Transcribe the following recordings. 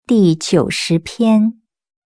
第90篇。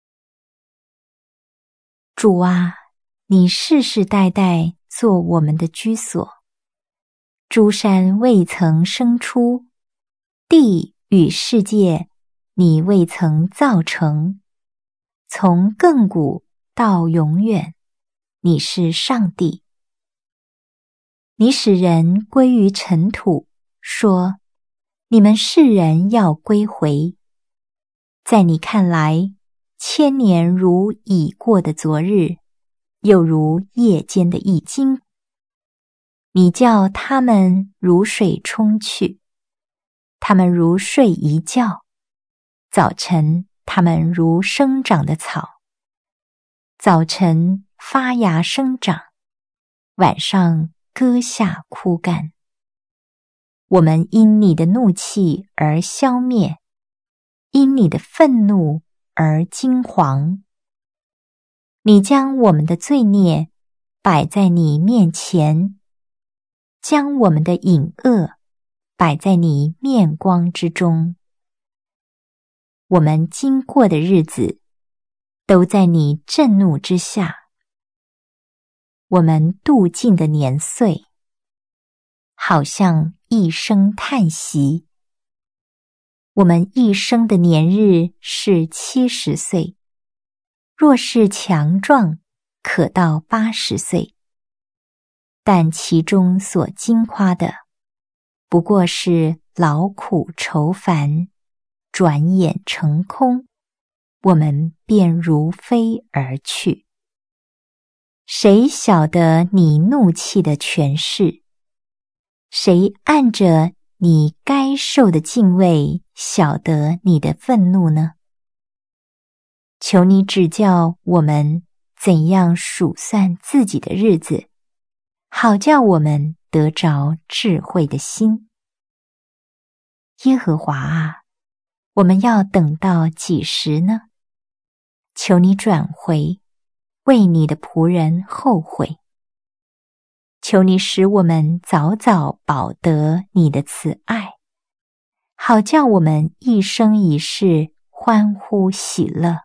主啊，你世世代代做我们的居所。诸山未曾生出，地与世界你未曾造成。从亘古到永远，你是上帝。你使人归于尘土，说：你们世人要归回。在你看来，1000年如已过的昨日，又如夜间的一经。你叫他们如水冲去，他们如睡一觉。早晨他们如生长的草，早晨发芽生长，晚上割下枯干。我们因你的怒气而消灭，因你的愤怒而惊惶。你将我们的罪孽摆在你面前，将我们的隐恶摆在你面光之中。我们经过的日子都在你震怒之下，我们度尽的年岁好像一声叹息。我们一生的年日是70岁，若是强壮，可到80岁。但其中所经夸的，不过是劳苦愁烦，转眼成空，我们便如飞而去。谁晓得你怒气的权势？谁按着你该受的敬畏晓得你的愤怒呢？求你指教我们怎样数算自己的日子，好叫我们得着智慧的心。耶和华啊，我们要等到几时呢？求你转回，为你的仆人后悔。求你使我们早早饱得你的慈爱，好叫我们一生一世欢呼喜乐。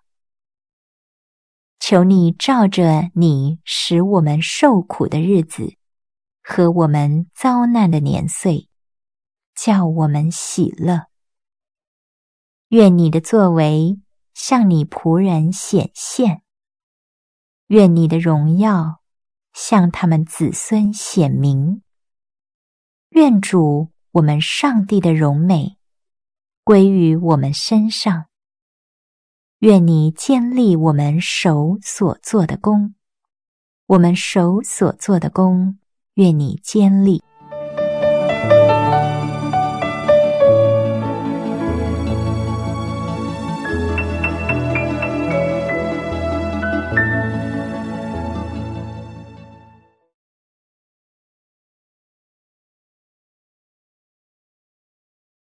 求你照着你使我们受苦的日子和我们遭难的年岁，叫我们喜乐。愿你的作为向你仆人显现，愿你的荣耀向他们子孙显明。愿主我们上帝的荣美归于我们身上。愿你坚立我们手所做的工，我们手所做的工，愿你坚立。